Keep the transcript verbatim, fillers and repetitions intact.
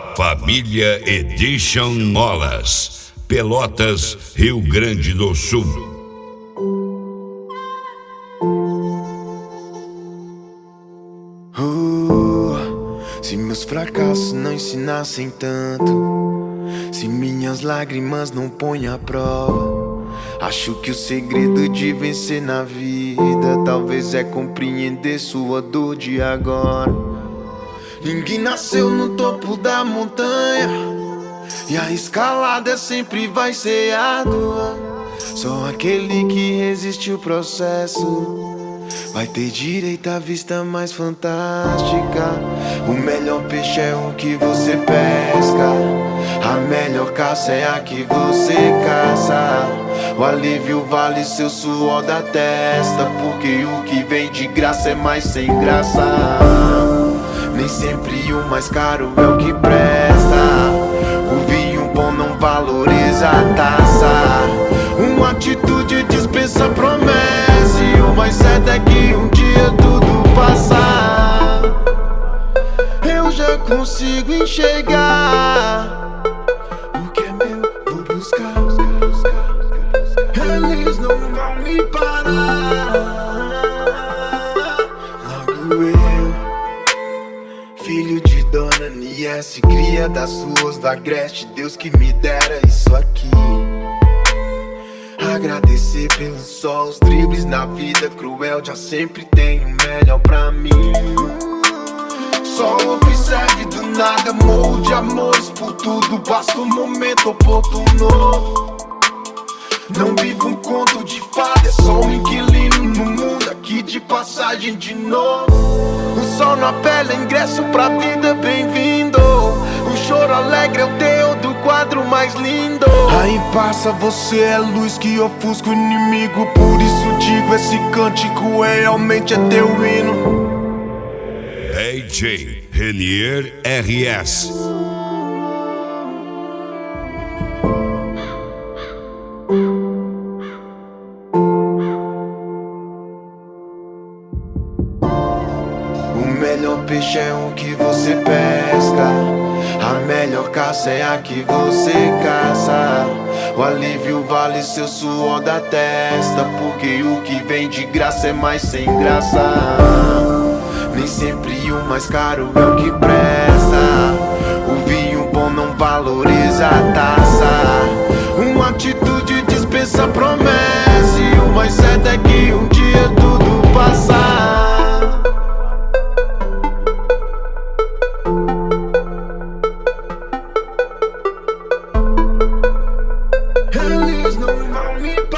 Família Edition Molas, Pelotas, Rio Grande do Sul. Uh, se meus fracassos não ensinassem tanto, se minhas lágrimas não põem à prova, acho que o segredo de vencer na vida talvez é compreender sua dor de agora. Ninguém nasceu no topo da montanha e a escalada sempre vai ser árdua. Só aquele que resiste o processo vai ter direito à vista mais fantástica. O melhor peixe é o que você pesca, a melhor caça é a que você caça. O alívio vale seu suor da testa, porque o que vem de graça é mais sem graça. Nem sempre o mais caro é o que presta, o vinho bom não valoriza a taça. Uma atitude dispensa promessa, e o mais certo é que um dia tudo passar. Eu já consigo enxergar o que é meu, vou buscar. Eles não vão me parar. Logo eu, filho de Dona Niesse, cria das ruas do Agreste, Deus que me dera isso aqui. Agradecer pelo sol, os dribles na vida cruel, já sempre tem o melhor pra mim. Só observe do nada, molde amores por tudo, basta um momento oportuno. Não vivo um conto de fada, é só um inquilino no mundo aqui de passagem de novo. O sol na pele, ingresso pra vida, bem-vindo. O choro alegre é o teu do quadro mais lindo. Aí passa, você é luz que ofusca o inimigo. Por isso digo, esse cântico é realmente é teu hino. D J Renier R S. O melhor peixe é o que você pesca, a melhor caça é a que você caça. O alívio vale seu suor da testa, porque o que vem de graça é mais sem graça. Nem sempre o mais caro é o que presta, o vinho bom não valoriza a taça. Uma atitude dispensa promessa, e o mais certo é que um dia tudo passar. Eles não vão me